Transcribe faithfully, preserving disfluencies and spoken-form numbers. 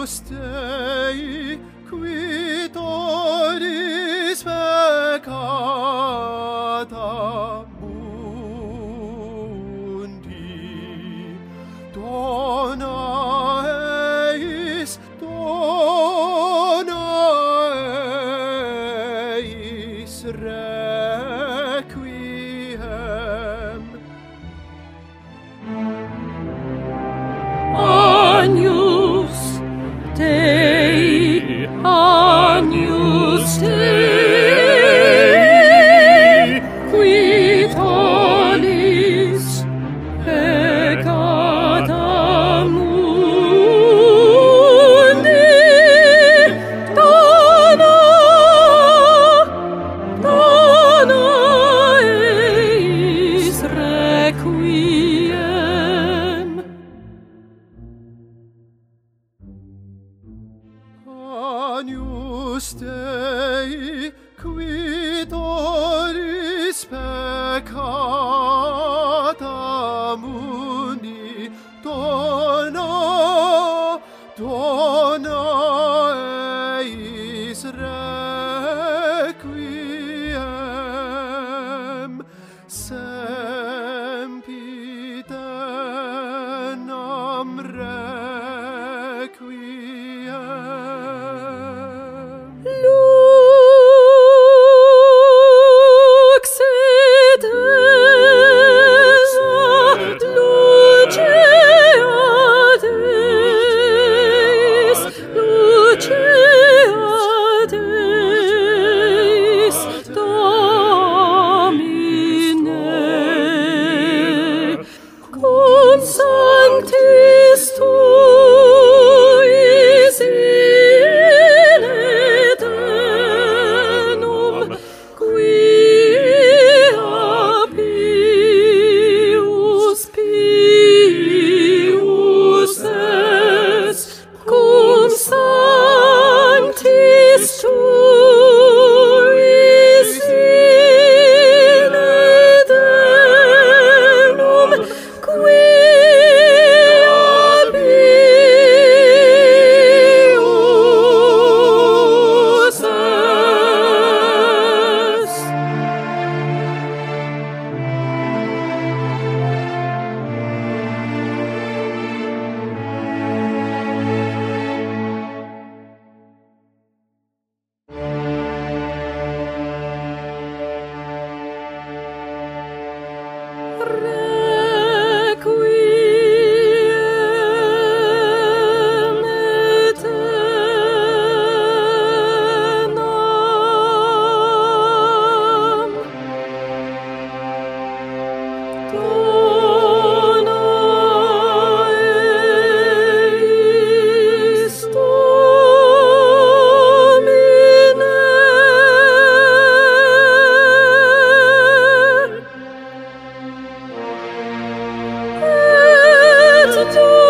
Dei, qui toris peccata mundi, dona eis, dona eis requiem. Agnus Dei, Agnus Dei, qui tollis peccata mundi, dona, dona eis requiem. Agnus Dei, qui toris peccata mundi, dona, dona eis requiem, sempiternam requiem. Lux et essa, lucea Deis, lucea Deis, Domine, cum sanctis tuis in aeternum, quia pius pius es, cum sanctis tuis in aeternum, quia pius es. Requiem aeternam, dona eis, Domine, et